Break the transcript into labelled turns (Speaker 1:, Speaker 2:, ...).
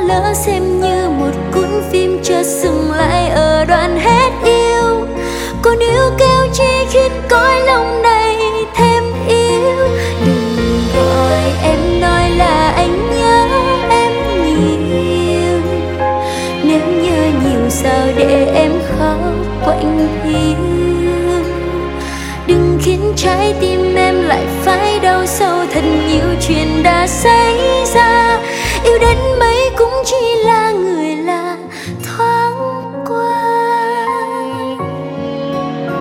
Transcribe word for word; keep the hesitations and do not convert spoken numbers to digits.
Speaker 1: lỡ xem như một cuốn phim chợt dừng lại ở đoạn hết yêu. Còn yêu kêu chi khiến cõi lòng này thêm yêu. Đừng gọi em nói là anh nhớ em nhiều, nếu nhớ nhiều sao để em khóc quạnh hiu. Đừng khiến trái tim em lại phải đau sâu, thật nhiều chuyện đã xảy